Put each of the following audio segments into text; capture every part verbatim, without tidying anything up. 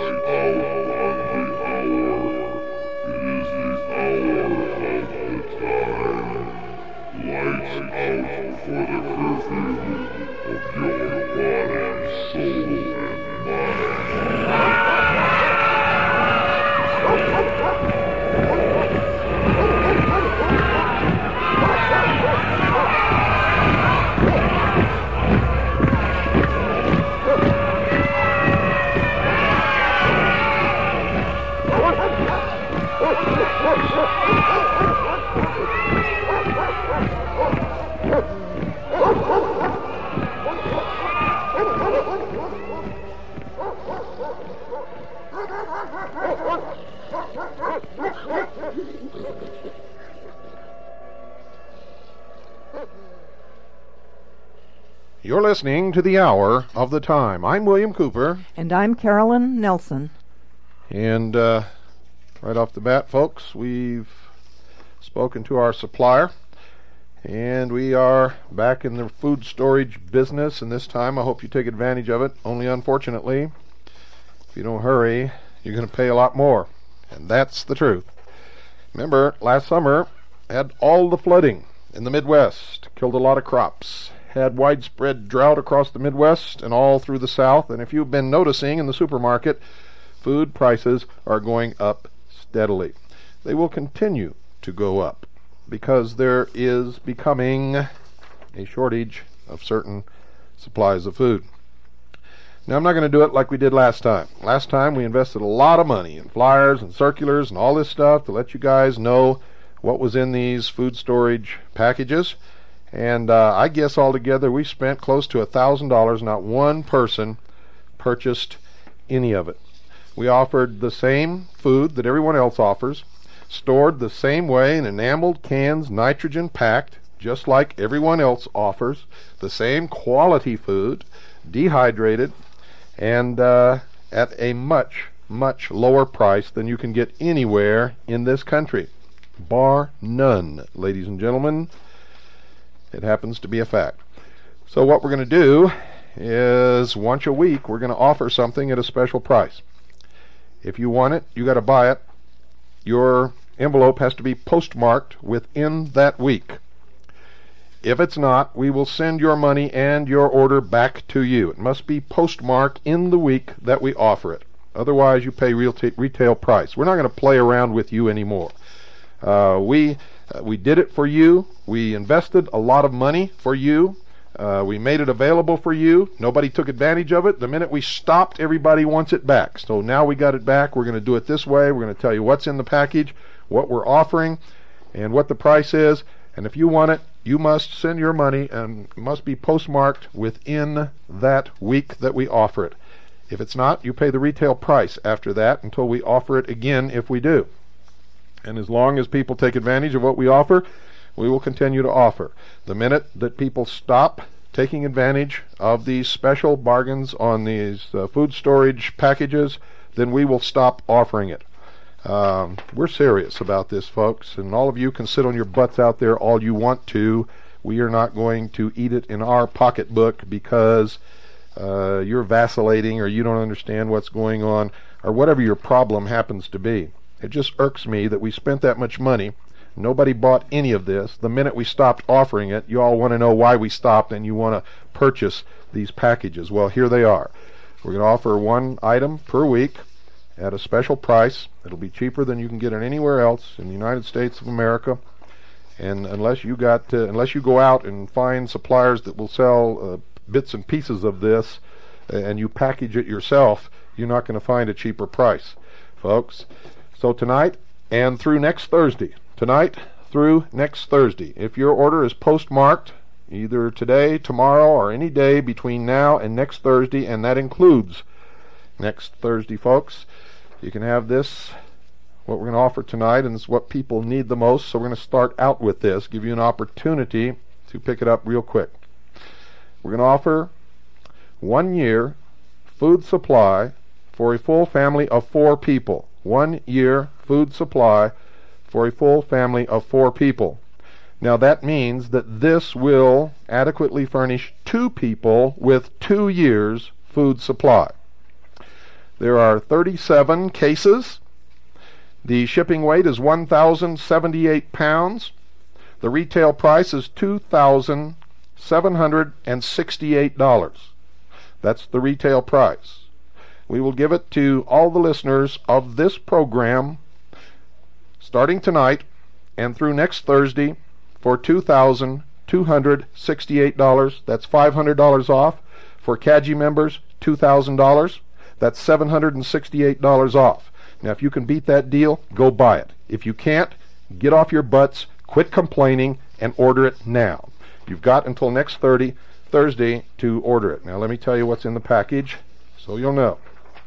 You're listening to The Hour of the Time. I'm William Cooper. And I'm Carolyn Nelson. And uh, right off the bat, folks, we've spoken to our supplier, and we are back in the food storage business, and this time I hope you take advantage of it. Only unfortunately, if you don't hurry, you're going to pay a lot more, and that's the truth. Remember, last summer had all the flooding in the Midwest, killed a lot of crops, had widespread drought across the Midwest and all through the South, and if you've been noticing in the supermarket, food prices are going up steadily. They will continue to go up because there is becoming a shortage of certain supplies of food. Now, I'm not going to do it like we did last time. Last time we invested a lot of money in flyers and circulars and all this stuff to let you guys know what was in these food storage packages. And uh, I guess altogether we spent close to a thousand dollars. Not one person purchased any of it. We offered the same food that everyone else offers, stored the same way in enameled cans, nitrogen packed, just like everyone else offers, the same quality food, dehydrated, and uh, at a much, much lower price than you can get anywhere in this country. Bar none, ladies and gentlemen. It happens to be a fact. So what we're going to do is once a week we're going to offer something at a special price. If you want it, you got to buy it. Your envelope has to be postmarked within that week. If it's not, we will send your money and your order back to you. It must be postmarked in the week that we offer it. Otherwise, you pay real t- retail price. We're not going to play around with you anymore. Uh, we uh, we did it for you. We invested a lot of money for you. Uh, we made it available for you. Nobody took advantage of it. The minute we stopped, everybody wants it back. So now we got it back. We're going to do it this way. We're going to tell you what's in the package, what we're offering, and what the price is. And if you want it, you must send your money and it must be postmarked within that week that we offer it. If it's not, you pay the retail price after that until we offer it again if we do. And as long as people take advantage of what we offer, we will continue to offer. The minute that people stop taking advantage of these special bargains on these uh, food storage packages, then we will stop offering it. Um, we're serious about this, folks, and all of you can sit on your butts out there all you want to. We are not going to eat it in our pocketbook because uh, you're vacillating or you don't understand what's going on or whatever your problem happens to be. It just irks me that we spent that much money. Nobody bought any of this. The minute we stopped offering it, you all want to know why we stopped and you want to purchase these packages. Well, here they are. We're going to offer one item per week at a special price. It'll be cheaper than you can get it anywhere else in the United States of America. And unless you got to, unless you go out and find suppliers that will sell uh, bits and pieces of this uh, and you package it yourself, you're not going to find a cheaper price, folks. So tonight and through next Thursday, tonight through next Thursday, if your order is postmarked either today, tomorrow, or any day between now and next Thursday, and that includes next Thursday, folks, you can have this, what we're going to offer tonight, and it's what people need the most. So we're going to start out with this, give you an opportunity to pick it up real quick. We're going to offer one year food supply for a full family of four people. One year food supply for a full family of four people. Now that means that this will adequately furnish two people with two years food supply. There are thirty-seven cases. The shipping weight is one thousand seventy-eight pounds. The retail price is two thousand seven hundred sixty-eight dollars. That's the retail price. We will give it to all the listeners of this program starting tonight and through next Thursday for two thousand two hundred sixty-eight dollars. That's five hundred dollars off. For C A G I members, two thousand dollars. That's seven hundred sixty-eight dollars off. Now, if you can beat that deal, go buy it. If you can't, get off your butts, quit complaining, and order it now. You've got until next Thursday to order it. Now, let me tell you what's in the package so you'll know.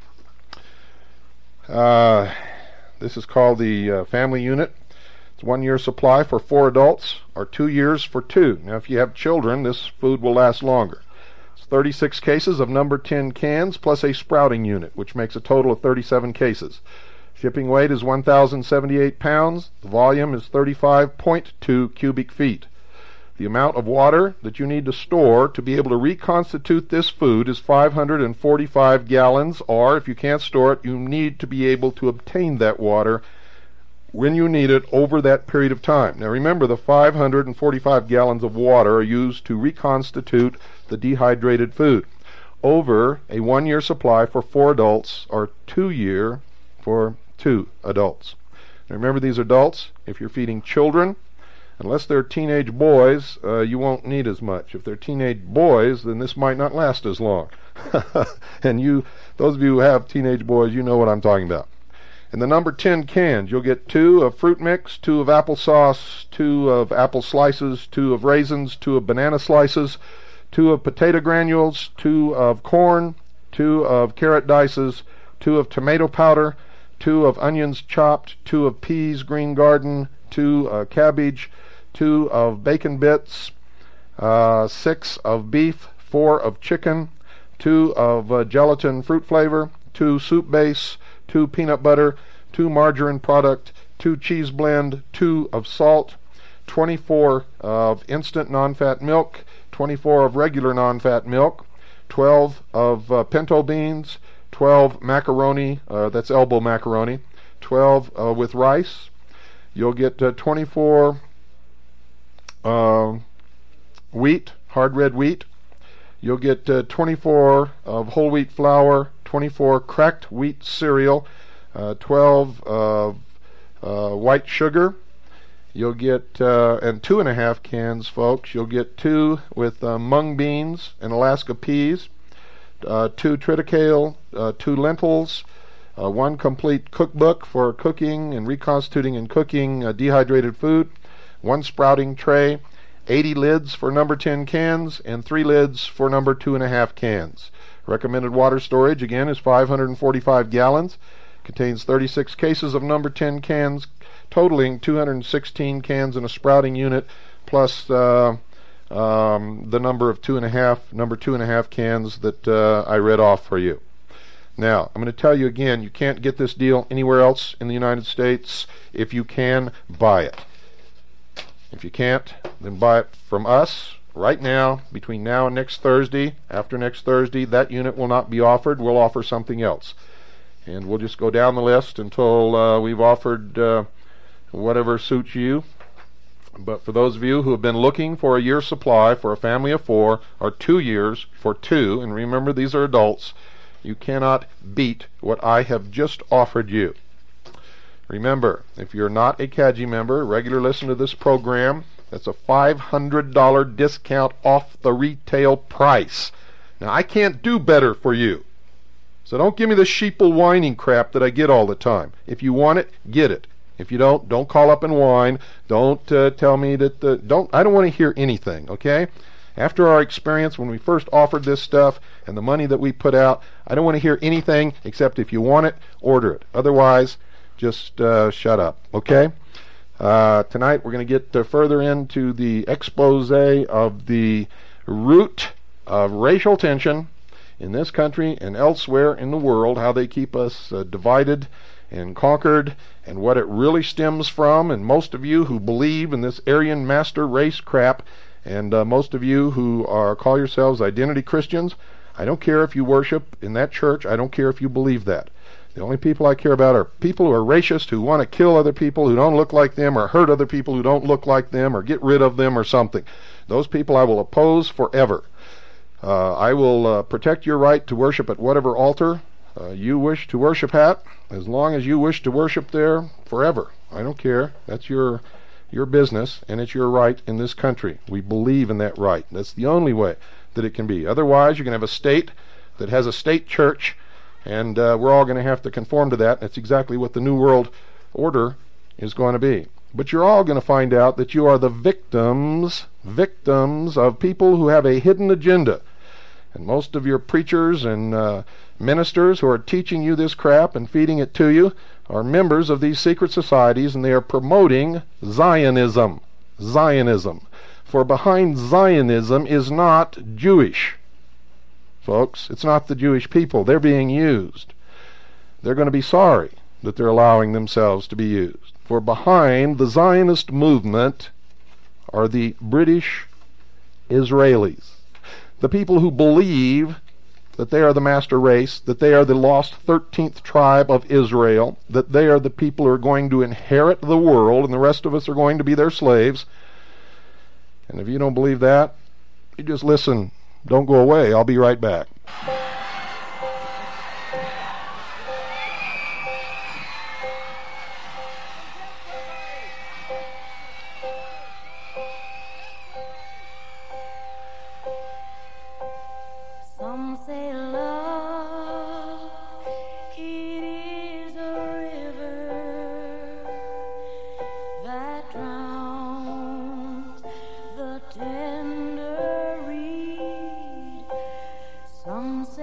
Uh, this is called the uh, family unit. It's one year supply for four adults or two years for two. Now, if you have children, this food will last longer. It's thirty-six cases of number ten cans plus a sprouting unit, which makes a total of thirty-seven cases. Shipping weight is one thousand seventy-eight pounds. The volume is thirty-five point two cubic feet. The amount of water that you need to store to be able to reconstitute this food is five hundred forty-five gallons, or if you can't store it, you need to be able to obtain that water when you need it over that period of time. Now remember, the five hundred forty-five gallons of water are used to reconstitute the dehydrated food over a one-year supply for four adults or two-year for two adults. Now remember, these adults, if you're feeding children, unless they're teenage boys, uh, you won't need as much. If they're teenage boys, then this might not last as long. And you, those of you who have teenage boys, you know what I'm talking about. In the number ten cans, you'll get two of fruit mix, two of applesauce, two of apple slices, two of raisins, two of banana slices, two of potato granules, two of corn, two of carrot dices, two of tomato powder, two of onions chopped, two of peas, green garden, two uh, cabbage, two of bacon bits, uh, six of beef, four of chicken, two of uh, gelatin fruit flavor, two soup base, two peanut butter, two margarine product, two cheese blend, two of salt, twenty-four of instant non-fat milk, twenty-four of regular non-fat milk, twelve of uh, pinto beans, twelve macaroni, uh, that's elbow macaroni, twelve uh, with rice. You'll get uh, twenty-four uh, wheat, hard red wheat. You'll get uh, twenty-four of whole wheat flour, twenty-four cracked wheat cereal, uh, twelve of uh, white sugar. You'll get, uh, and two and a half cans, folks. You'll get two with uh, mung beans and Alaska peas, uh, two triticale, uh, two lentils, Uh, one complete cookbook for cooking and reconstituting and cooking uh, dehydrated food, one sprouting tray, eighty lids for number ten cans, and three lids for number two and a half cans. Recommended water storage, again, is five hundred forty-five gallons. Contains thirty-six cases of number ten cans, totaling two hundred sixteen cans in a sprouting unit, plus uh, um, the number of two and a half, number two and a half cans that uh, I read off for you. Now, I'm going to tell you again, you can't get this deal anywhere else in the United States. If you can, buy it. If you can't, then buy it from us right now, between now and next Thursday. After next Thursday, that unit will not be offered. We'll offer something else. And we'll just go down the list until uh, we've offered uh, whatever suits you. But for those of you who have been looking for a year's supply for a family of four, or two years for two, and remember, these are adults, you cannot beat what I have just offered you. Remember, if you're not a C A G I member, regular listener to this program, that's a five hundred dollars discount off the retail price. Now, I can't do better for you. So don't give me the sheeple whining crap that I get all the time. If you want it, get it. If you don't, don't call up and whine. Don't uh, tell me that the, don't, I don't want to hear anything, okay? After our experience when we first offered this stuff and the money that we put out, I don't want to hear anything except if you want it, order it. Otherwise, just uh, shut up, okay? Uh, tonight we're going to get uh, further into the expose of the root of racial tension in this country and elsewhere in the world, how they keep us uh, divided and conquered, and what it really stems from. And most of you who believe in this Aryan master race crap, and uh, most of you who are call yourselves identity Christians, I don't care if you worship in that church. I don't care if you believe that. The only people I care about are people who are racist, who want to kill other people who don't look like them, or hurt other people who don't look like them, or get rid of them or something. Those people I will oppose forever. Uh, I will uh, protect your right to worship at whatever altar uh, you wish to worship at, as long as you wish to worship there forever. I don't care. That's your your business, and it's your right in this country. We believe in that right. That's the only way that it can be. Otherwise, you're going to have a state that has a state church, and uh, we're all going to have to conform to that. That's exactly what the New World Order is going to be. But you're all going to find out that you are the victims, victims of people who have a hidden agenda. And most of your preachers and uh, ministers who are teaching you this crap and feeding it to you are members of these secret societies, and they are promoting Zionism. Zionism. For behind Zionism is not Jewish. Folks, it's not the Jewish people. They're being used. They're going to be sorry that they're allowing themselves to be used. For behind the Zionist movement are the British Israelis. The people who believe that they are the master race, that they are the lost thirteenth tribe of Israel, that they are the people who are going to inherit the world, and the rest of us are going to be their slaves. And if you don't believe that, you just listen. Don't go away. I'll be right back. Some say love, it is a river that drowns the tender reed. Some say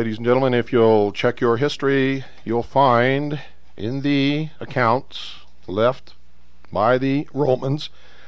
ladies and gentlemen, if you'll check your history, you'll find in the accounts left by the Romans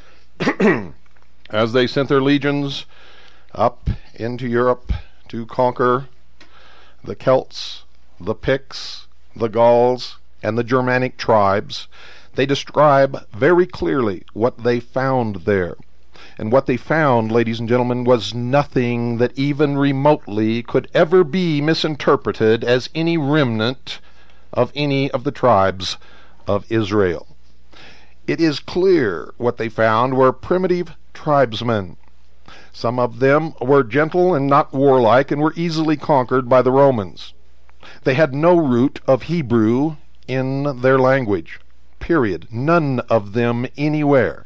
as they sent their legions up into Europe to conquer the Celts, the Picts, the Gauls, and the Germanic tribes, they describe very clearly what they found there. And what they found, ladies and gentlemen, was nothing that even remotely could ever be misinterpreted as any remnant of any of the tribes of Israel. It is clear what they found were primitive tribesmen. Some of them were gentle and not warlike and were easily conquered by the Romans. They had no root of Hebrew in their language. Period. None of them anywhere.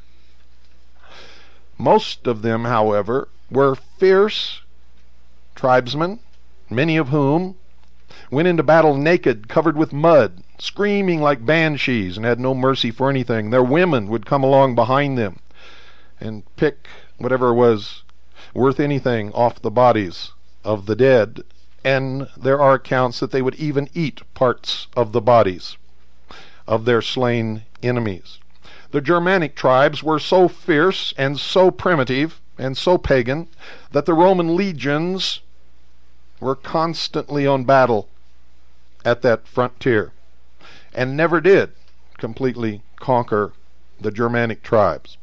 Most of them, however, were fierce tribesmen, many of whom went into battle naked, covered with mud, screaming like banshees, and had no mercy for anything. Their women would come along behind them and pick whatever was worth anything off the bodies of the dead, and there are accounts that they would even eat parts of the bodies of their slain enemies. The Germanic tribes were so fierce and so primitive and so pagan that the Roman legions were constantly on battle at that frontier and never did completely conquer the Germanic tribes.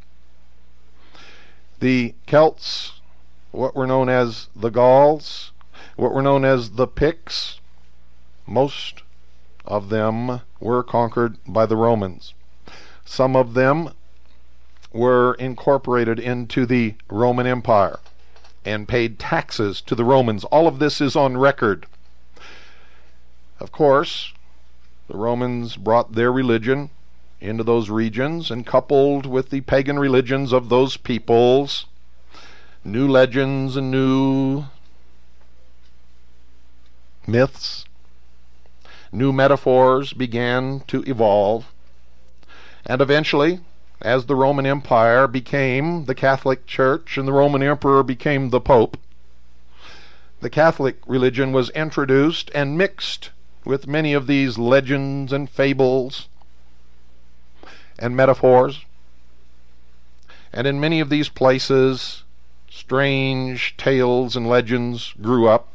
The Celts, what were known as the Gauls, what were known as the Picts, most of them were conquered by the Romans. Some of them were incorporated into the Roman Empire and paid taxes to the Romans. All of this is on record. Of course, the Romans brought their religion into those regions, and coupled with the pagan religions of those peoples, new legends and new myths, new metaphors began to evolve. And eventually, as the Roman Empire became the Catholic Church and the Roman Emperor became the Pope, the Catholic religion was introduced and mixed with many of these legends and fables and metaphors. And in many of these places, strange tales and legends grew up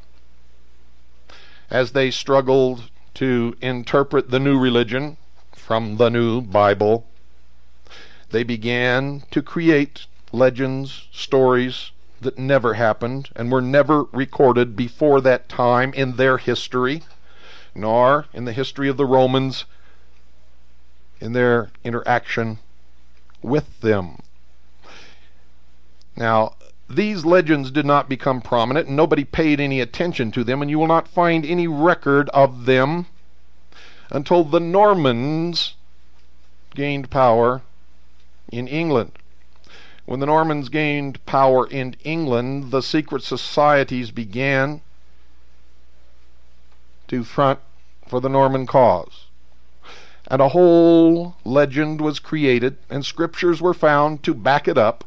as they struggled to interpret the new religion from the new Bible. They began to create legends, stories that never happened and were never recorded before that time in their history, nor in the history of the Romans in their interaction with them. Now, these legends did not become prominent, and nobody paid any attention to them, and you will not find any record of them until the Normans gained power in England. When the Normans gained power in England, the secret societies began to front for the Norman cause. And a whole legend was created, and scriptures were found to back it up,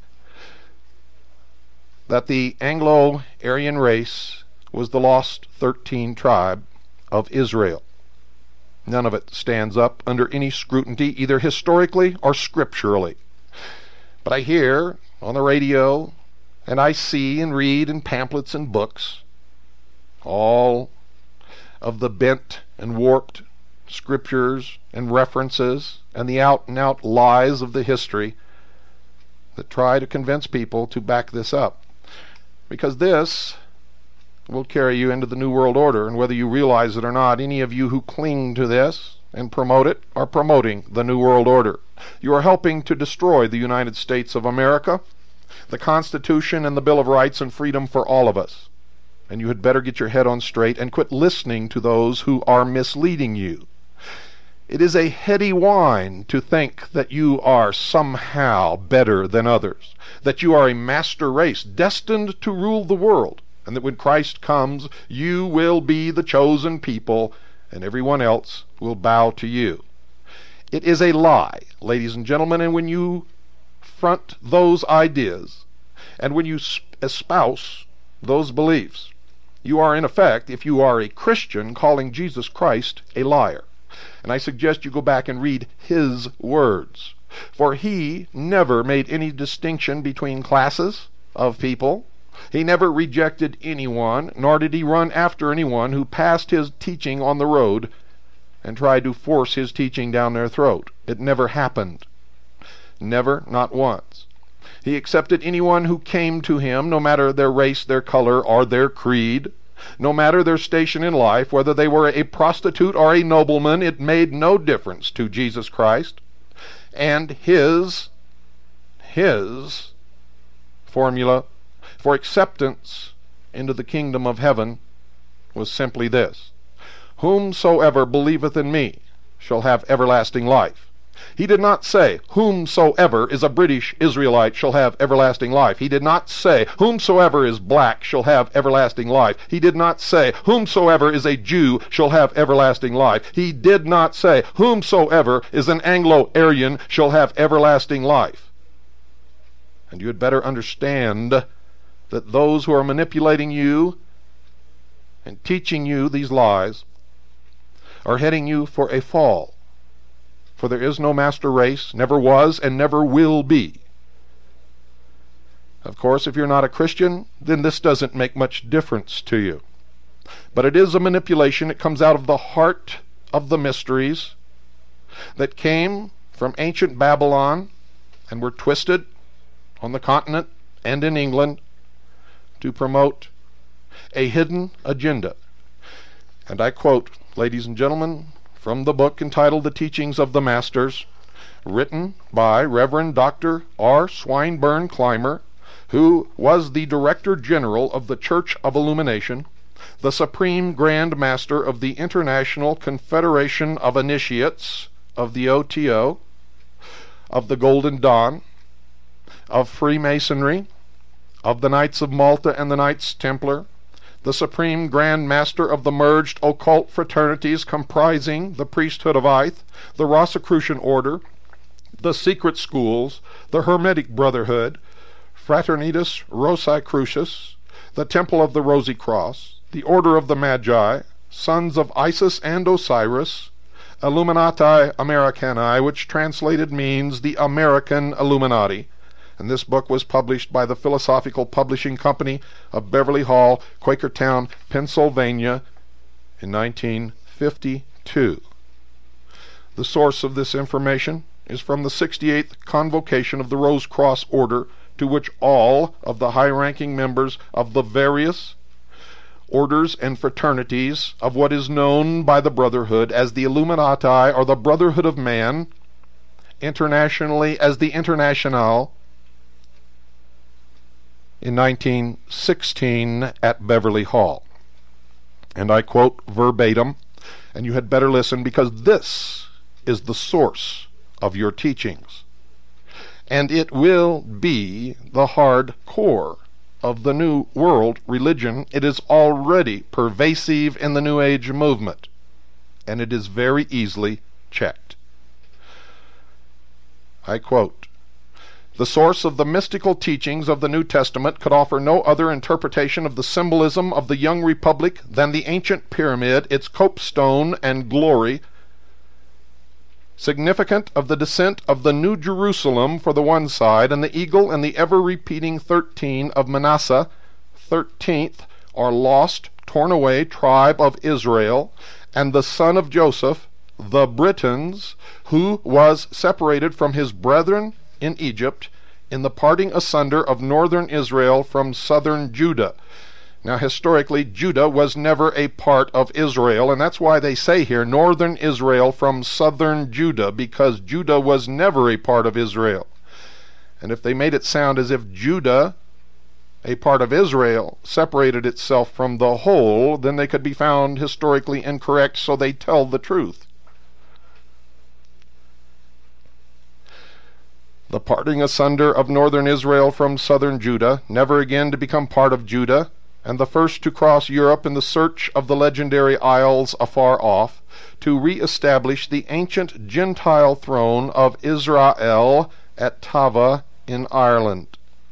that the Anglo-Aryan race was the lost thirteen tribe of Israel. None of it stands up under any scrutiny, either historically or scripturally. But I hear on the radio, and I see and read in pamphlets and books, all of the bent and warped scriptures and references and the out-and-out lies of the history that try to convince people to back this up. Because this will carry you into the New World Order, and whether you realize it or not, any of you who cling to this and promote it are promoting the New World Order. You are helping to destroy the United States of America, the Constitution and the Bill of Rights and freedom for all of us. And you had better get your head on straight and quit listening to those who are misleading you. It is a heady whine to think that you are somehow better than others, that you are a master race destined to rule the world, and that when Christ comes, you will be the chosen people, and everyone else will bow to you. It is a lie, ladies and gentlemen, and when you front those ideas, and when you espouse those beliefs, you are in effect, if you are a Christian, calling Jesus Christ a liar. And I suggest you go back and read his words. For he never made any distinction between classes of people. He never rejected anyone, nor did he run after anyone who passed his teaching on the road and tried to force his teaching down their throat. It never happened. Never, not once. He accepted anyone who came to him, no matter their race, their color, or their creed. No matter their station in life, whether they were a prostitute or a nobleman, it made no difference to Jesus Christ. And his, his formula for acceptance into the kingdom of heaven was simply this: whomsoever believeth in me shall have everlasting life. He did not say, whomsoever is a British Israelite shall have everlasting life. He did not say, whomsoever is black shall have everlasting life. He did not say, whomsoever is a Jew shall have everlasting life. He did not say, whomsoever is an Anglo-Aryan shall have everlasting life. And you had better understand that those who are manipulating you and teaching you these lies are heading you for a fall. For there is no master race, never was, and never will be. Of course, if you're not a Christian, then this doesn't make much difference to you. But it is a manipulation. It comes out of the heart of the mysteries that came from ancient Babylon and were twisted on the continent and in England to promote a hidden agenda. And I quote, ladies and gentlemen, from the book entitled The Teachings of the Masters, written by Reverend Doctor R. Swinburne Clymer, who was the Director General of the Church of Illumination, the Supreme Grand Master of the International Confederation of Initiates, of the O T O, of the Golden Dawn, of Freemasonry, of the Knights of Malta and the Knights Templar, the Supreme Grand Master of the merged occult fraternities comprising the Priesthood of Ith, the Rosicrucian Order, the Secret Schools, the Hermetic Brotherhood, Fraternitas Rosicrucius, the Temple of the Rosy Cross, the Order of the Magi, Sons of Isis and Osiris, Illuminati Americani, which translated means the American Illuminati. And this book was published by the Philosophical Publishing Company of Beverly Hall, Quakertown, Pennsylvania, in nineteen fifty-two. The source of this information is from the sixty-eighth Convocation of the Rose Cross Order, to which all of the high-ranking members of the various orders and fraternities of what is known by the Brotherhood as the Illuminati or the Brotherhood of Man, internationally as the Internationale, in nineteen sixteen at Beverly Hall. And I quote verbatim, and you had better listen, because this is the source of your teachings. And it will be the hard core of the New World religion. It is already pervasive in the New Age movement, and it is very easily checked. I quote, "The source of the mystical teachings of the New Testament could offer no other interpretation of the symbolism of the young republic than the ancient pyramid, its copestone and glory, significant of the descent of the New Jerusalem for the one side, and the eagle and the ever-repeating thirteen of Manasseh, thirteenth, or lost, torn away tribe of Israel, and the son of Joseph, the Britons, who was separated from his brethren in Egypt, in the parting asunder of northern Israel from southern Judah." Now, historically, Judah was never a part of Israel, and that's why they say here, northern Israel from southern Judah, because Judah was never a part of Israel. And if they made it sound as if Judah, a part of Israel, separated itself from the whole, then they could be found historically incorrect, so they tell the truth. The parting asunder of northern Israel from southern Judah, never again to become part of Judah, and the first to cross Europe in the search of the legendary isles afar off, to re-establish the ancient Gentile throne of Israel at Tava in Ireland.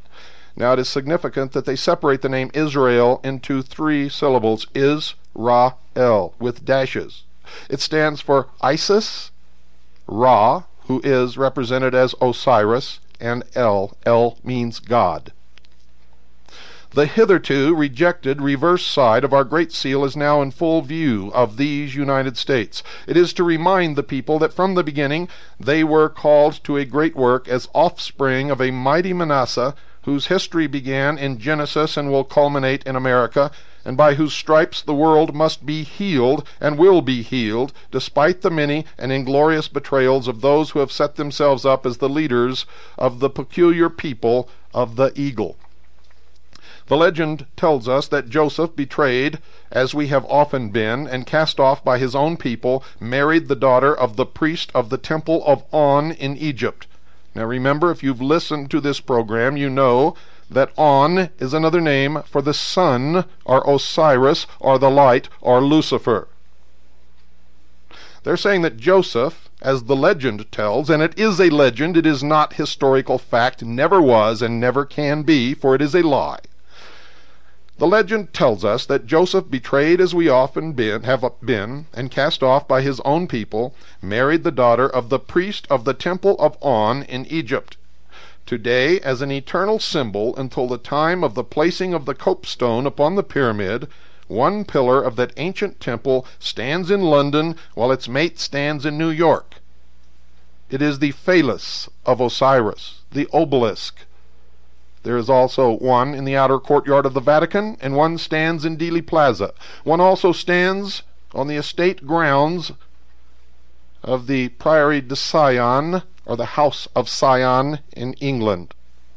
Now it is significant that they separate the name Israel into three syllables, Is-Ra-El, with dashes. It stands for Isis, Ra, who is represented as Osiris, and El. El means God. The hitherto rejected reverse side of our Great Seal is now in full view of these United States. It is to remind the people that from the beginning they were called to a great work as offspring of a mighty Manasseh, whose history began in Genesis and will culminate in America, and by whose stripes the world must be healed and will be healed, despite the many and inglorious betrayals of those who have set themselves up as the leaders of the peculiar people of the eagle. The legend tells us that Joseph, betrayed, as we have often been, and cast off by his own people, married the daughter of the priest of the temple of On in Egypt. Now remember, if you've listened to this program, you know that On is another name for the sun, or Osiris, or the light, or Lucifer. They're saying that Joseph, as the legend tells, and it is a legend, it is not historical fact, never was and never can be, for it is a lie. The legend tells us that Joseph, betrayed as we often been, have been, and cast off by his own people, married the daughter of the priest of the temple of On in Egypt. Today, as an eternal symbol until the time of the placing of the copestone upon the pyramid, one pillar of that ancient temple stands in London while its mate stands in New York. It is the phallus of Osiris, the obelisk. There is also one in the outer courtyard of the Vatican, and one stands in Dealey Plaza. One also stands on the estate grounds of the Priory de Sion, or the House of Sion in England.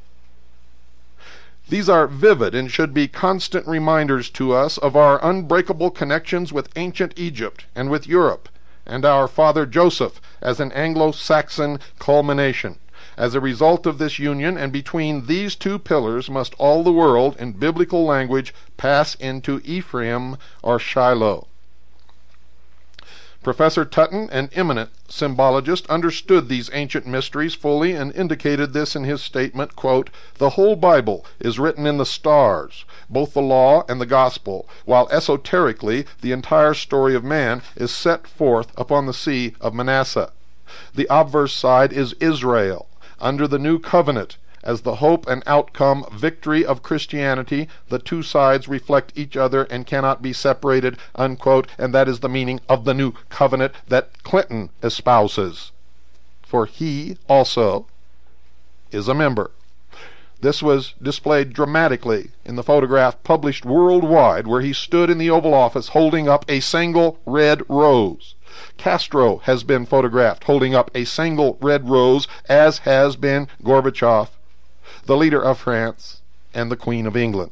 These are vivid and should be constant reminders to us of our unbreakable connections with ancient Egypt and with Europe, and our father Joseph as an Anglo-Saxon culmination. As a result of this union, and between these two pillars, must all the world, in biblical language, pass into Ephraim or Shiloh. Professor Tutton, an eminent symbologist, understood these ancient mysteries fully and indicated this in his statement, quote, "The whole Bible is written in the stars, both the law and the gospel, while esoterically the entire story of man is set forth upon the sea of Manasseh. The obverse side is Israel, under the new covenant, as the hope and outcome victory of Christianity. The two sides reflect each other and cannot be separated," unquote, and that is the meaning of the new covenant that Clinton espouses. For he also is a member. This was displayed dramatically in the photograph published worldwide, where he stood in the Oval Office holding up a single red rose. Castro has been photographed holding up a single red rose, as has been Gorbachev, the leader of France, and the Queen of England.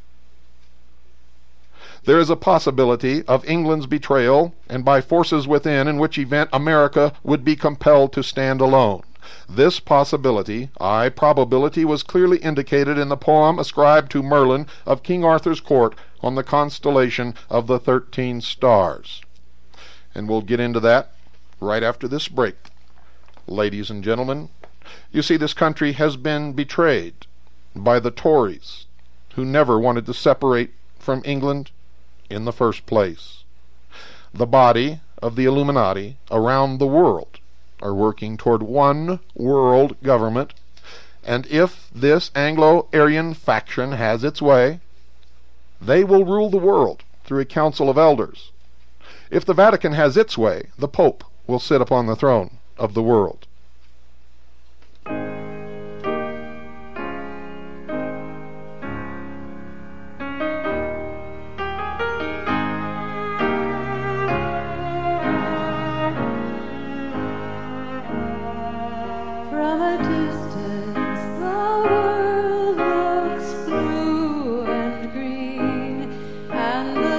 There is a possibility of England's betrayal, and by forces within, in which event America would be compelled to stand alone. This possibility, aye, probability, was clearly indicated in the poem ascribed to Merlin of King Arthur's court on the constellation of the thirteen stars. And we'll get into that right after this break. Ladies and gentlemen, you see, this country has been betrayed by the Tories, who never wanted to separate from England in the first place. The body of the Illuminati around the world are working toward one world government, and if this Anglo-Aryan faction has its way, they will rule the world through a council of elders. If the Vatican has its way, the Pope will sit upon the throne of the world. From a distance, the world looks blue and green, and the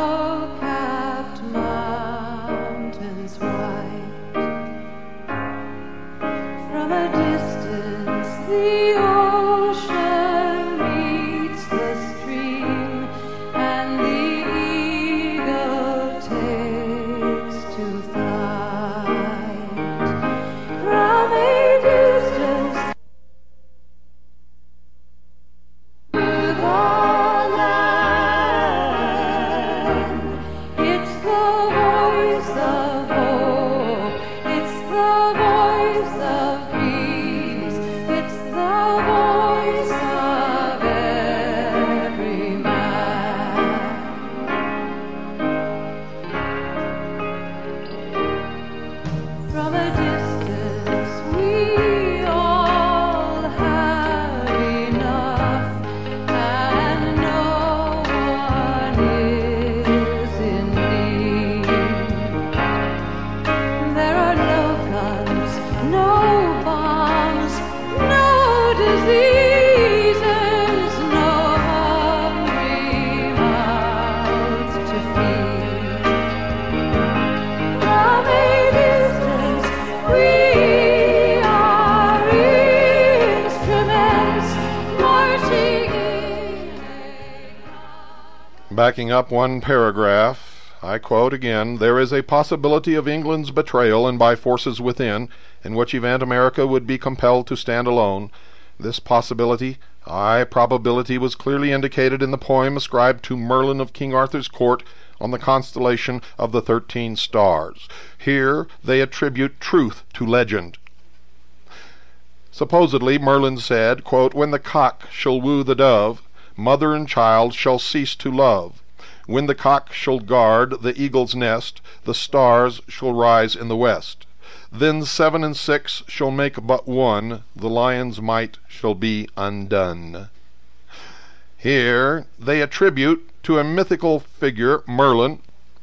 snow-capped mountains white. Backing up one paragraph, I quote again, "There is a possibility of England's betrayal and by forces within, in which event America would be compelled to stand alone. This possibility, aye, probability, was clearly indicated in the poem ascribed to Merlin of King Arthur's court on the constellation of the thirteen stars. Here they attribute truth to legend. Supposedly Merlin said, quote, 'When the cock shall woo the dove, mother and child shall cease to love. When the cock shall guard the eagle's nest, the stars shall rise in the west. Then seven and six shall make but one, the lion's might shall be undone.'" Here they attribute to a mythical figure, Merlin,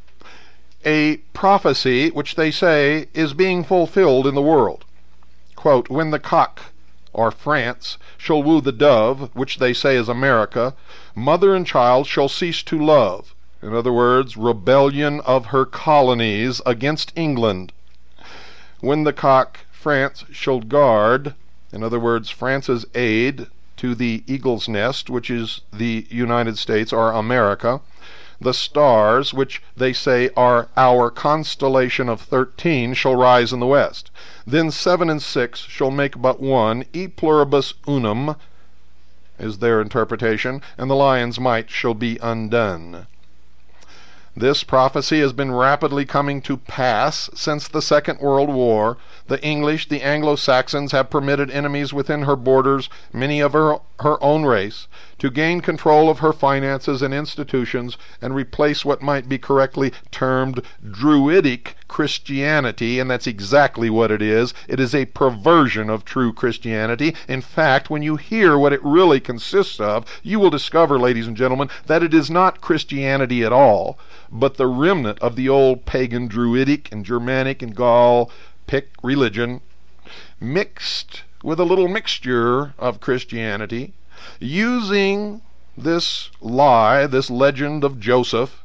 a prophecy which they say is being fulfilled in the world. Quote, "When the cock, or France, shall woo the dove, which they say is America, mother and child shall cease to love." In other words, rebellion of her colonies against England. "When the cock, France, shall guard," in other words, France's aid to the eagle's nest, which is the United States or America, "the stars, which they say are our constellation of thirteen, shall rise in the west. Then seven and six shall make but one, e pluribus unum," is their interpretation, "and the lion's might shall be undone." This prophecy has been rapidly coming to pass since the Second World War. The English, the Anglo-Saxons, have permitted enemies within her borders, many of her, her own race, to gain control of her finances and institutions and replace what might be correctly termed Druidic Christianity, and that's exactly what it is. It is a perversion of true Christianity. In fact, when you hear what it really consists of, you will discover, ladies and gentlemen, that it is not Christianity at all, but the remnant of the old pagan Druidic and Germanic and Gaul Pict religion, mixed with a little mixture of Christianity, using this lie, this legend of Joseph,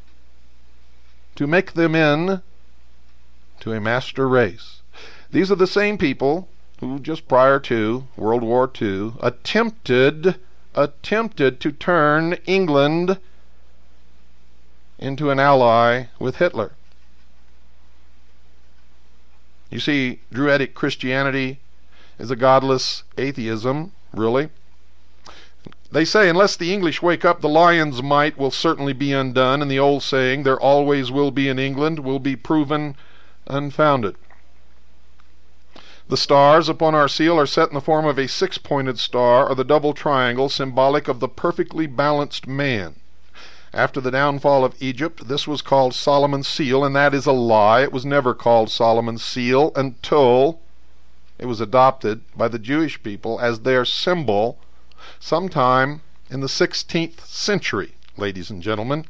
to make them in to a master race. These are the same people who just prior to World War Two attempted attempted to turn England into an ally with Hitler. You see, Druidic Christianity is a godless atheism, really. They say, unless the English wake up, the lion's might will certainly be undone, and the old saying, "there always will be in England," will be proven unfounded. The stars upon our seal are set in the form of a six-pointed star, or the double triangle, symbolic of the perfectly balanced man. After the downfall of Egypt, this was called Solomon's seal, and that is a lie. It was never called Solomon's seal until it was adopted by the Jewish people as their symbol sometime in the sixteenth century, ladies and gentlemen.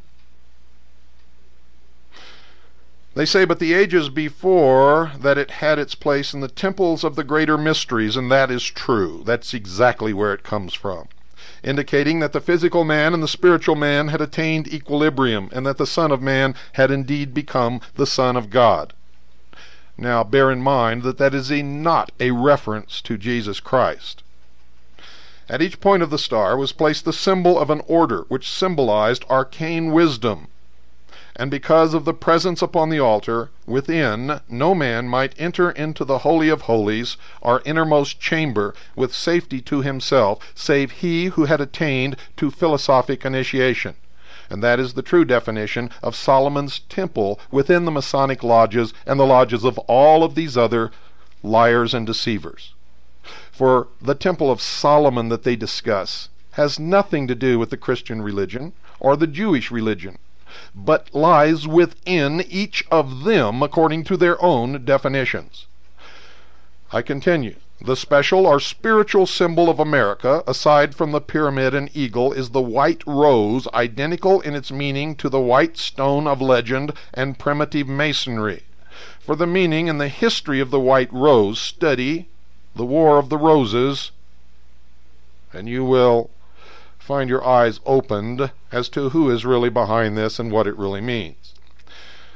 They say, but the ages before that it had its place in the temples of the greater mysteries, and that is true. That's exactly where it comes from, indicating that the physical man and the spiritual man had attained equilibrium, and that the Son of Man had indeed become the Son of God. Now, bear in mind that that is a, not a reference to Jesus Christ. At each point of the star was placed the symbol of an order, which symbolized arcane wisdom. And because of the presence upon the altar within, no man might enter into the Holy of Holies, our innermost chamber, with safety to himself, save he who had attained to philosophic initiation. And that is the true definition of Solomon's temple within the Masonic lodges and the lodges of all of these other liars and deceivers. For the temple of Solomon that they discuss has nothing to do with the Christian religion or the Jewish religion, but lies within each of them according to their own definitions. I continue. The special or spiritual symbol of America, aside from the pyramid and eagle, is the white rose, identical in its meaning to the white stone of legend and primitive masonry. For the meaning and the history of the white rose, study the War of the Roses, and you will find your eyes opened as to who is really behind this and what it really means.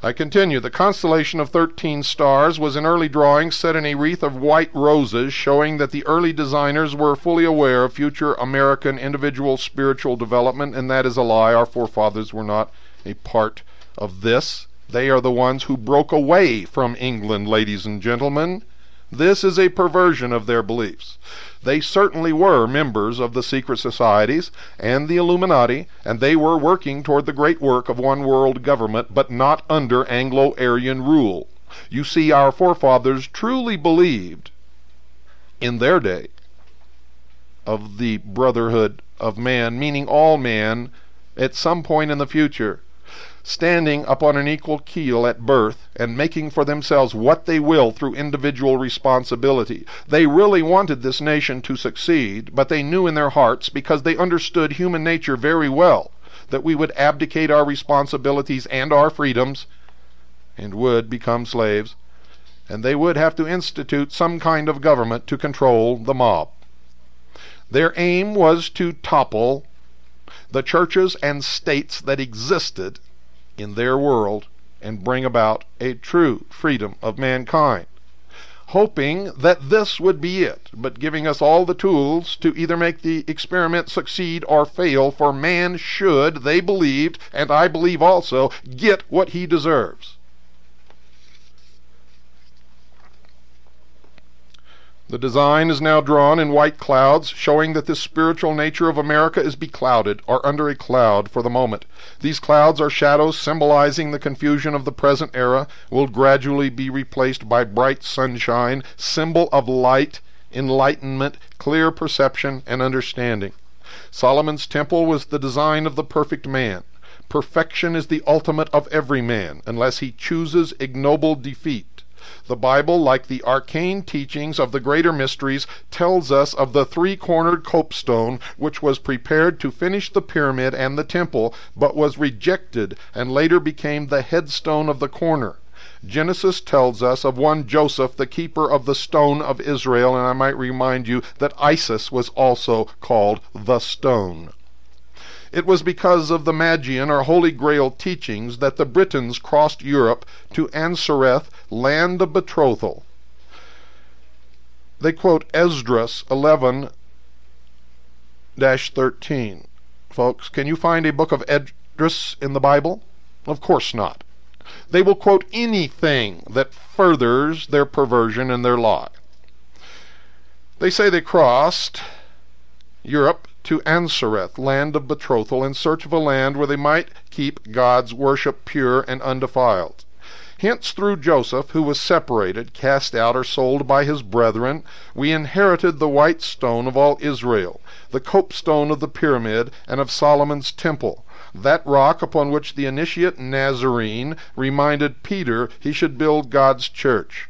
I continue. The constellation of thirteen stars was in early drawings set in a wreath of white roses, showing that the early designers were fully aware of future American individual spiritual development, and that is a lie. Our forefathers were not a part of this. They are the ones who broke away from England, ladies and gentlemen. This is a perversion of their beliefs. They certainly were members of the secret societies and the Illuminati, and they were working toward the great work of one world government, but not under Anglo-Aryan rule. You see, our forefathers truly believed in their day of the brotherhood of man, meaning all man at some point in the future, standing upon an equal keel at birth and making for themselves what they will through individual responsibility. They really wanted this nation to succeed, but they knew in their hearts, because they understood human nature very well, that we would abdicate our responsibilities and our freedoms and would become slaves, and they would have to institute some kind of government to control the mob. Their aim was to topple the churches and states that existed in their world and bring about a true freedom of mankind, hoping that this would be it, but giving us all the tools to either make the experiment succeed or fail, for man should, they believed, and I believe also, get what he deserves. The design is now drawn in white clouds, showing that the spiritual nature of America is beclouded, or under a cloud for the moment. These clouds are shadows symbolizing the confusion of the present era, will gradually be replaced by bright sunshine, symbol of light, enlightenment, clear perception, and understanding. Solomon's temple was the design of the perfect man. Perfection is the ultimate of every man, unless he chooses ignoble defeat. The Bible, like the arcane teachings of the greater mysteries, tells us of the three-cornered copestone which was prepared to finish the pyramid and the temple, but was rejected and later became the headstone of the corner. Genesis tells us of one Joseph, the keeper of the stone of Israel, and I might remind you that Isis was also called the stone. It was because of the Magian or Holy Grail teachings that the Britons crossed Europe to Ansareth, land of betrothal. They quote Esdras eleven thirteen. Folks, can you find a book of Esdras in the Bible? Of course not. They will quote anything that furthers their perversion and their lie. They say they crossed Europe to Ansareth, land of betrothal, in search of a land where they might keep God's worship pure and undefiled. Hence, through Joseph, who was separated, cast out, or sold by his brethren, we inherited the white stone of all Israel, the copestone of the pyramid and of Solomon's temple, that rock upon which the initiate Nazarene reminded Peter he should build God's church.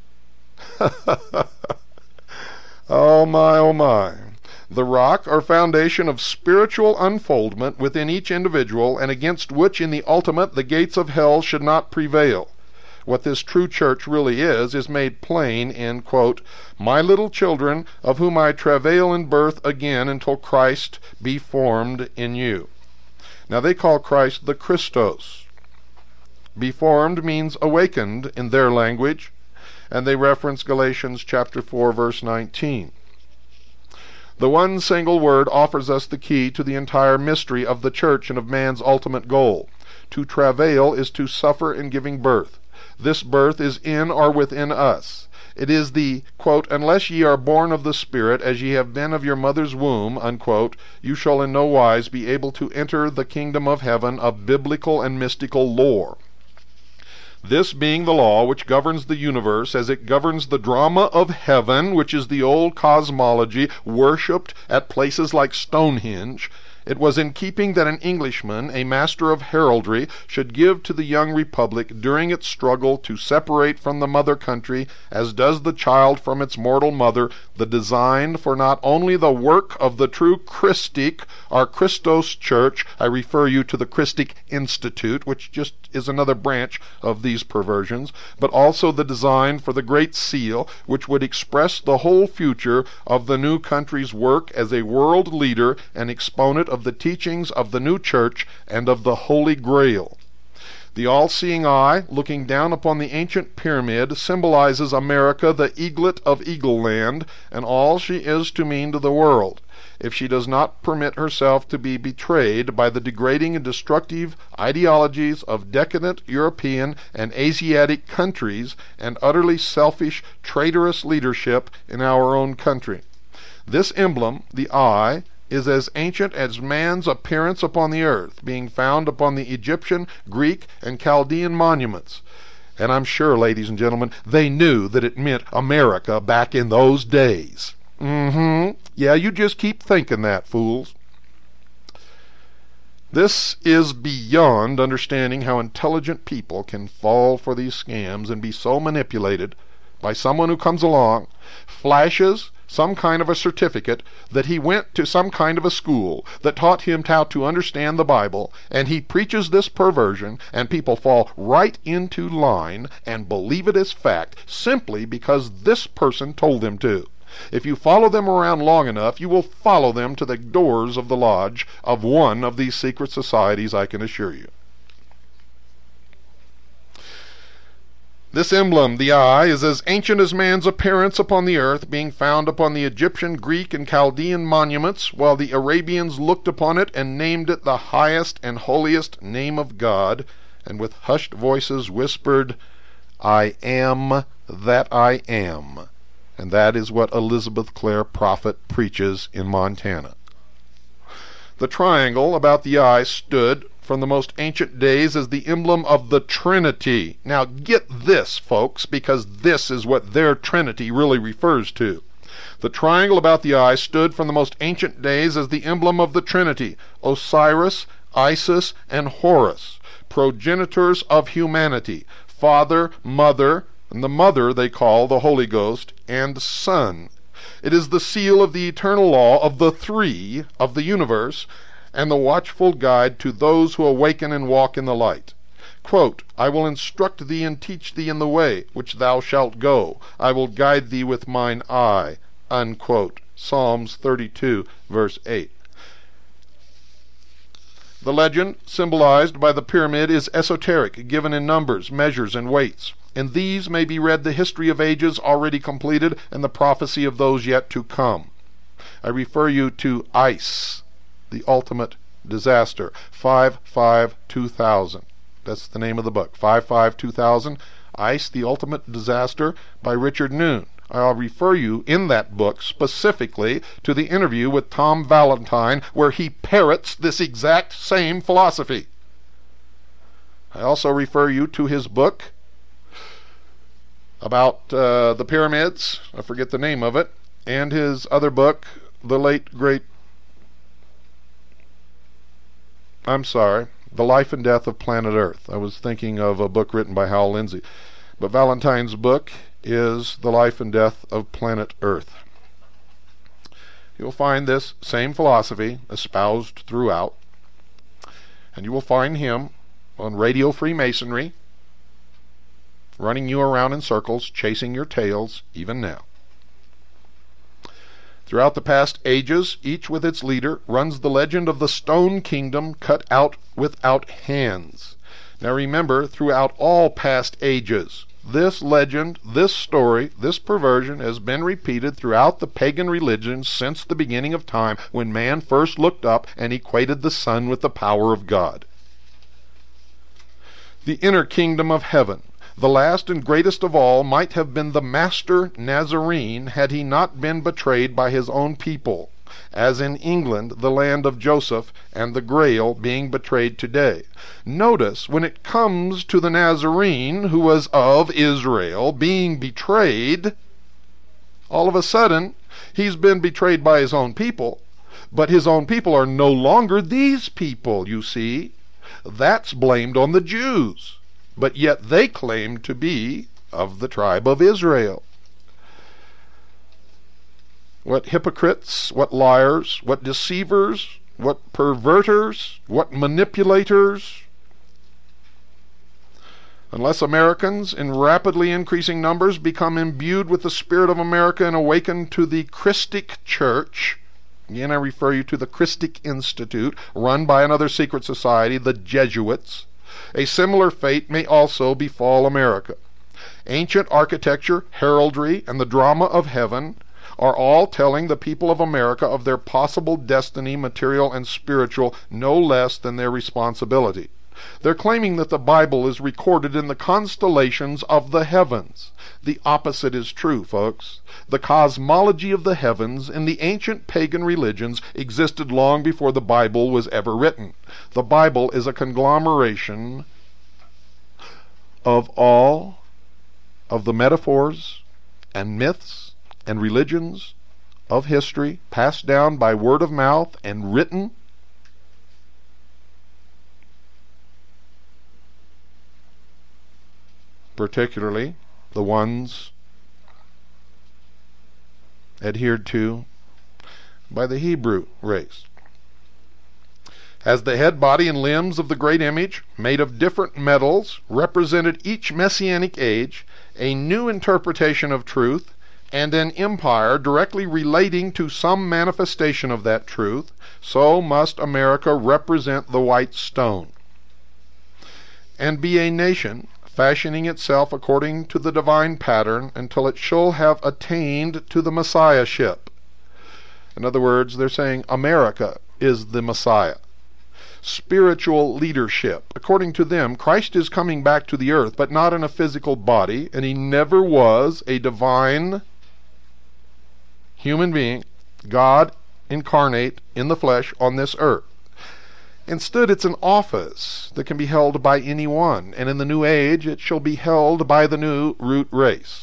Oh my, oh my. The rock or foundation of spiritual unfoldment within each individual, and against which in the ultimate the gates of hell should not prevail. What this true church really is, is made plain in, quote, "My little children, of whom I travail in birth again until Christ be formed in you." Now they call Christ the Christos. Be formed means awakened in their language, and they reference Galatians chapter four, verse nineteen. The one single word offers us the key to the entire mystery of the church and of man's ultimate goal. To travail is to suffer in giving birth. This birth is in or within us. It is the, quote, "Unless ye are born of the Spirit, as ye have been of your mother's womb," unquote, you shall in no wise be able to enter the kingdom of heaven of biblical and mystical lore. This being the law which governs the universe as it governs the drama of heaven, which is the old cosmology worshipped at places like Stonehenge, it was in keeping that an Englishman, a master of heraldry, should give to the young republic during its struggle to separate from the mother country, as does the child from its mortal mother, the design for not only the work of the true Christic or Christos Church, I refer you to the Christic Institute, which just is another branch of these perversions, but also the design for the Great Seal, which would express the whole future of the new country's work as a world leader and exponent of the teachings of the new church and of the Holy Grail. The all-seeing eye, looking down upon the ancient pyramid, symbolizes America, the eaglet of Eagle Land, and all she is to mean to the world, if she does not permit herself to be betrayed by the degrading and destructive ideologies of decadent European and Asiatic countries and utterly selfish, traitorous leadership in our own country. This emblem, the eye, is as ancient as man's appearance upon the earth, being found upon the Egyptian, Greek, and Chaldean monuments. And I'm sure, ladies and gentlemen, they knew that it meant America back in those days. Mm-hmm. Yeah, you just keep thinking that, fools. This is beyond understanding how intelligent people can fall for these scams and be so manipulated by someone who comes along, flashes some kind of a certificate that he went to some kind of a school that taught him how to understand the Bible, and he preaches this perversion, and people fall right into line and believe it as fact simply because this person told them to. If you follow them around long enough, you will follow them to the doors of the lodge of one of these secret societies, I can assure you. This emblem, the eye, is as ancient as man's appearance upon the earth, being found upon the Egyptian, Greek, and Chaldean monuments, while the Arabians looked upon it and named it the highest and holiest name of God, and with hushed voices whispered, "I am that I am." And that is what Elizabeth Clare Prophet preaches in Montana. The triangle about the eye stood from the most ancient days as the emblem of the Trinity. Now get this, folks, because this is what their Trinity really refers to. The triangle about the eye stood from the most ancient days as the emblem of the Trinity: Osiris, Isis, and Horus, progenitors of humanity, Father, Mother, and the Mother they call the Holy Ghost, and Son. It is the seal of the eternal law of the three of the universe, and the watchful guide to those who awaken and walk in the light. Quote, "I will instruct thee and teach thee in the way which thou shalt go. I will guide thee with mine eye." Unquote. Psalms thirty-two, verse eight. The legend symbolized by the pyramid is esoteric, given in numbers, measures, and weights. In these may be read the history of ages already completed and the prophecy of those yet to come. I refer you to ICE, the Ultimate Disaster, five five two thousand. That's the name of the book, five five two thousand, ICE, the Ultimate Disaster, by Richard Noon. I'll refer you in that book specifically to the interview with Tom Valentine, where he parrots this exact same philosophy. I also refer you to his book about uh, the pyramids, I forget the name of it, and his other book, the late great, I'm sorry, The Life and Death of Planet Earth. I was thinking of a book written by Hal Lindsey, but Valentine's book is The Life and Death of Planet Earth. You'll find this same philosophy espoused throughout, and you will find him on Radio Freemasonry, running you around in circles, chasing your tails, even now. Throughout the past ages, each with its leader, runs the legend of the Stone Kingdom cut out without hands. Now remember, throughout all past ages, this legend, this story, this perversion has been repeated throughout the pagan religions since the beginning of time, when man first looked up and equated the sun with the power of God. The inner kingdom of heaven, the last and greatest of all, might have been the Master Nazarene had he not been betrayed by his own people, as in England, the land of Joseph, and the Grail being betrayed today. Notice, when it comes to the Nazarene, who was of Israel, being betrayed, all of a sudden, he's been betrayed by his own people, but his own people are no longer these people, you see. That's blamed on the Jews, but yet they claim to be of the tribe of Israel. What hypocrites, what liars, what deceivers, what perverters, what manipulators. Unless Americans in rapidly increasing numbers become imbued with the spirit of America and awaken to the Christic Church, again I refer you to the Christic Institute, run by another secret society, the Jesuits, A similar fate may also befall America. Ancient architecture, heraldry, and the drama of heaven are all telling the people of America of their possible destiny, material and spiritual, no less than their responsibility. They're claiming that the Bible is recorded in the constellations of the heavens. The opposite is true, folks. The cosmology of the heavens in the ancient pagan religions existed long before the Bible was ever written. The Bible is a conglomeration of all of the metaphors and myths and religions of history passed down by word of mouth and written particularly the ones adhered to by the Hebrew race. As the head, body, and limbs of the great image, made of different metals, represented each messianic age, a new interpretation of truth, and an empire directly relating to some manifestation of that truth, so must America represent the white stone, and be a nation fashioning itself according to the divine pattern until it shall have attained to the Messiahship. In other words, they're saying America is the Messiah. Spiritual leadership. According to them, Christ is coming back to the earth, but not in a physical body, and he never was a divine human being, God incarnate in the flesh on this earth. Instead, it's an office that can be held by anyone, and in the new age it shall be held by the new root race.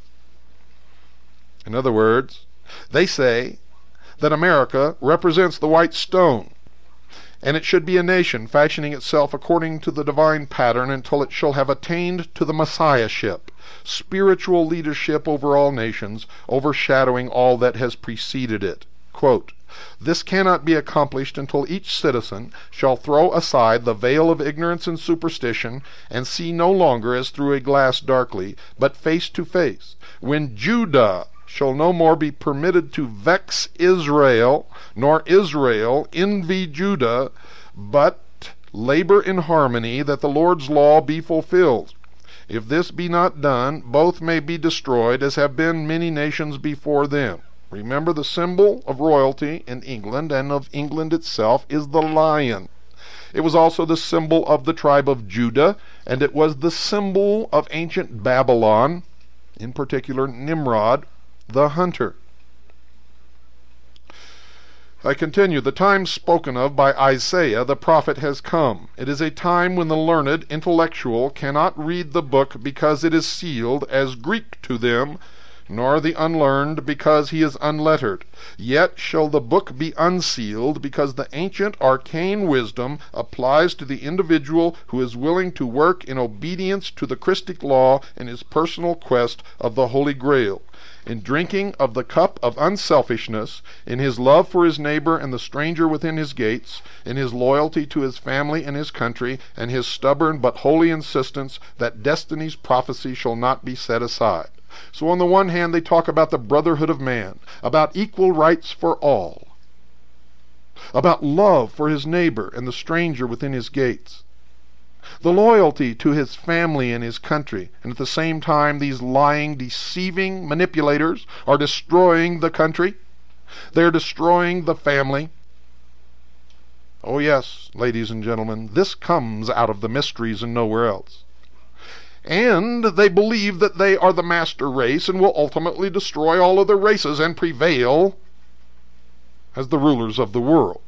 In other words, they say that America represents the white stone, and it should be a nation fashioning itself according to the divine pattern until it shall have attained to the Messiahship, spiritual leadership over all nations, overshadowing all that has preceded it. Quote, "This cannot be accomplished until each citizen shall throw aside the veil of ignorance and superstition, and see no longer as through a glass darkly, but face to face, when Judah shall no more be permitted to vex Israel, nor Israel envy Judah, but labor in harmony that the Lord's law be fulfilled. If this be not done, both may be destroyed, as have been many nations before them." Remember, the symbol of royalty in England and of England itself is the lion. It was also the symbol of the tribe of Judah, and it was the symbol of ancient Babylon, in particular Nimrod, the hunter. I continue, the time spoken of by Isaiah the prophet has come. It is a time when the learned intellectual cannot read the book because it is sealed as Greek to them, nor the unlearned because he is unlettered. Yet shall the book be unsealed, because the ancient arcane wisdom applies to the individual who is willing to work in obedience to the Christic law in his personal quest of the Holy Grail, in drinking of the cup of unselfishness, in his love for his neighbor and the stranger within his gates, in his loyalty to his family and his country, and his stubborn but holy insistence that destiny's prophecy shall not be set aside. So on the one hand, they talk about the brotherhood of man, about equal rights for all, about love for his neighbor and the stranger within his gates, the loyalty to his family and his country, and at the same time these lying, deceiving manipulators are destroying the country. They're destroying the family. Oh yes, ladies and gentlemen, this comes out of the mysteries and nowhere else. And they believe that they are the master race and will ultimately destroy all other races and prevail as the rulers of the world.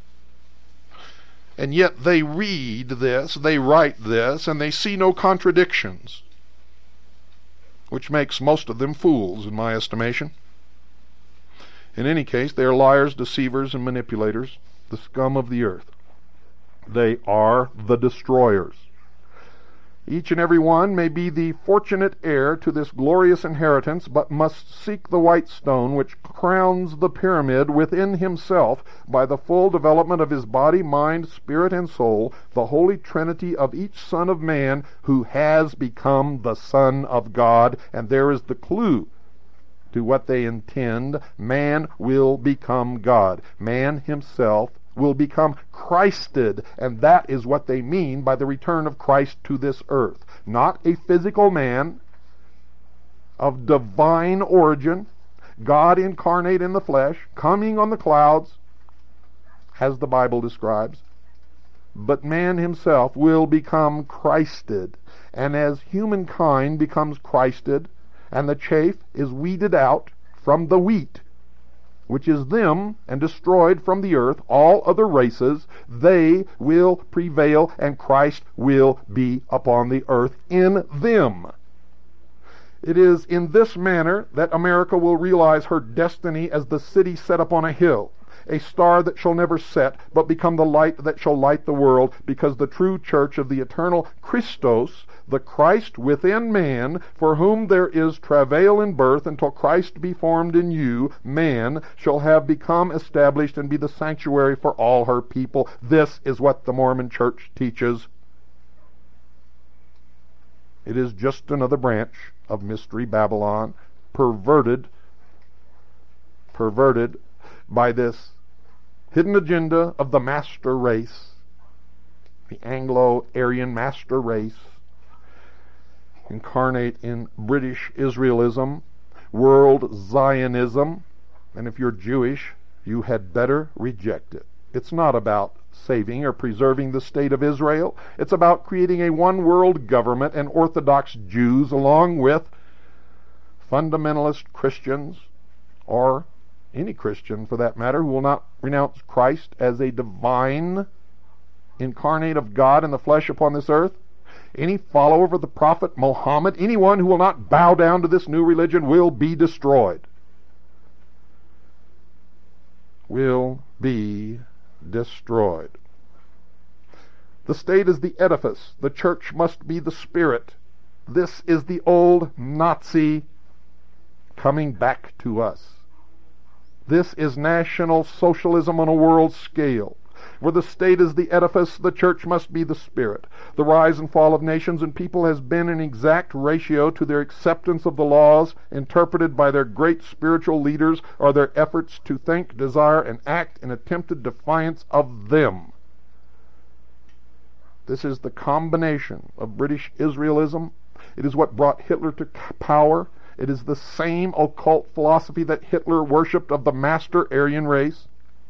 And yet they read this, they write this, and they see no contradictions, which makes most of them fools, in my estimation. In any case, they are liars, deceivers, and manipulators, the scum of the earth. They are the destroyers. Each and every one may be the fortunate heir to this glorious inheritance, but must seek the white stone which crowns the pyramid within himself by the full development of his body, mind, spirit, and soul, the holy trinity of each son of man who has become the Son of God. And there is the clue to what they intend. Man will become God. Man himself will become Christed, and that is what they mean by the return of Christ to this earth. Not a physical man of divine origin, God incarnate in the flesh, coming on the clouds, as the Bible describes, but man himself will become Christed. And as humankind becomes Christed, and the chaff is weeded out from the wheat, which is them, and destroyed from the earth, all other races, they will prevail, and Christ will be upon the earth in them. It is in this manner that America will realize her destiny as the city set up on a hill, a star that shall never set, but become the light that shall light the world, because the true church of the eternal Christos, the Christ within man, for whom there is travail in birth until Christ be formed in you, man, shall have become established and be the sanctuary for all her people. This is what the Mormon church teaches. It is just another branch of Mystery Babylon, perverted, perverted by this hidden agenda of the master race, the Anglo-Aryan master race, incarnate in British Israelism, world Zionism, and if you're Jewish, you had better reject it. It's not about saving or preserving the state of Israel. It's about creating a one-world government and Orthodox Jews along with fundamentalist Christians, or any Christian for that matter, who will not renounce Christ as a divine incarnate of God in the flesh upon this earth. Any follower of the prophet Muhammad, anyone who will not bow down to this new religion, will be destroyed. Will be destroyed. The state is the edifice. The church must be the spirit. This is the old Nazi coming back to us. This is National Socialism on a world scale. Where the state is the edifice, the church must be the spirit. The rise and fall of nations and people has been in exact ratio to their acceptance of the laws interpreted by their great spiritual leaders, or their efforts to think, desire, and act in attempted defiance of them. This is the combination of British Israelism. It is what brought Hitler to power. It is the same occult philosophy that Hitler worshipped of the master Aryan race.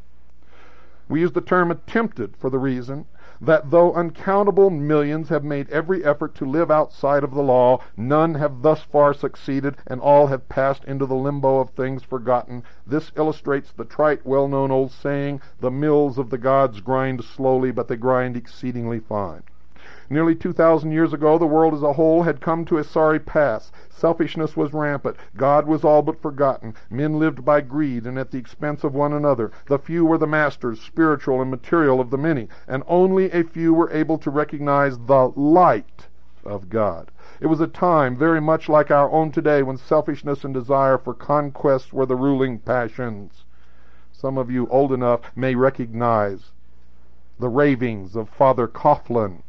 We use the term attempted for the reason that though uncountable millions have made every effort to live outside of the law, none have thus far succeeded, and all have passed into the limbo of things forgotten. This illustrates the trite, well-known old saying, the mills of the gods grind slowly, but they grind exceedingly fine. Nearly two thousand years ago, the world as a whole had come to a sorry pass. Selfishness was rampant. God was all but forgotten. Men lived by greed and at the expense of one another. The few were the masters, spiritual and material, of the many, and only a few were able to recognize the light of God. It was a time very much like our own today, when selfishness and desire for conquest were the ruling passions. Some of you old enough may recognize the ravings of Father Coughlin.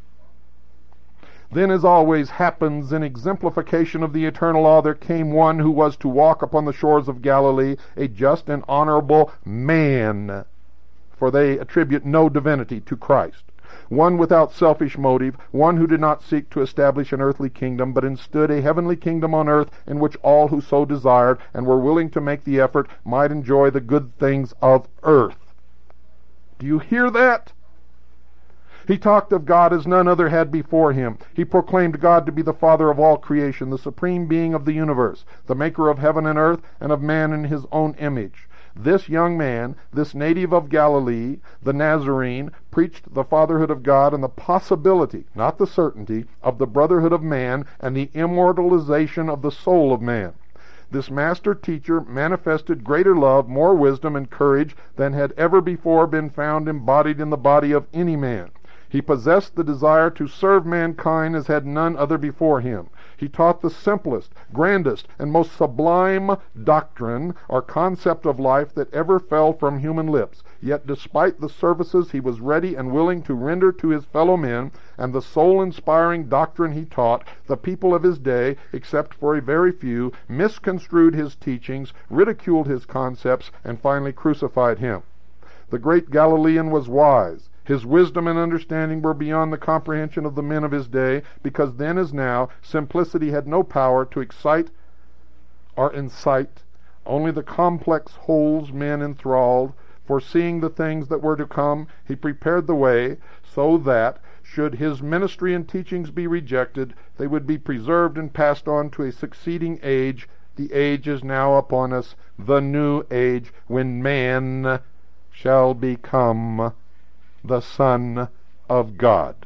Then, as always happens in exemplification of the eternal law, there came one who was to walk upon the shores of Galilee, a just and honorable man, for they attribute no divinity to Christ. One without selfish motive, one who did not seek to establish an earthly kingdom, but instead a heavenly kingdom on earth, in which all who so desired and were willing to make the effort might enjoy the good things of earth. Do you hear that? He talked of God as none other had before him. He proclaimed God to be the Father of all creation, the supreme being of the universe, the maker of heaven and earth, and of man in his own image. This young man, this native of Galilee, the Nazarene, preached the fatherhood of God and the possibility, not the certainty, of the brotherhood of man and the immortalization of the soul of man. This master teacher manifested greater love, more wisdom, and courage than had ever before been found embodied in the body of any man. He possessed the desire to serve mankind as had none other before him. He taught the simplest, grandest, and most sublime doctrine or concept of life that ever fell from human lips. Yet despite the services he was ready and willing to render to his fellow men, and the soul-inspiring doctrine he taught, the people of his day, except for a very few, misconstrued his teachings, ridiculed his concepts, and finally crucified him. The great Galilean was wise. His wisdom and understanding were beyond the comprehension of the men of his day, because then as now, simplicity had no power to excite or incite. Only the complex wholes men enthralled. Foreseeing the things that were to come, he prepared the way, so that, should his ministry and teachings be rejected, they would be preserved and passed on to a succeeding age. The age is now upon us, the new age, when man shall become the Son of God.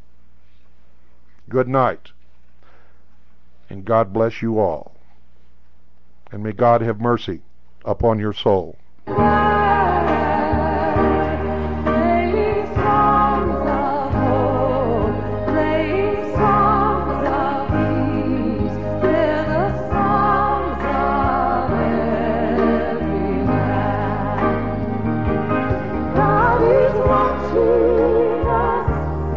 Good night, and God bless you all. And may God have mercy upon your soul.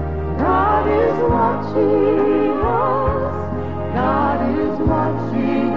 God is watching us. God is watching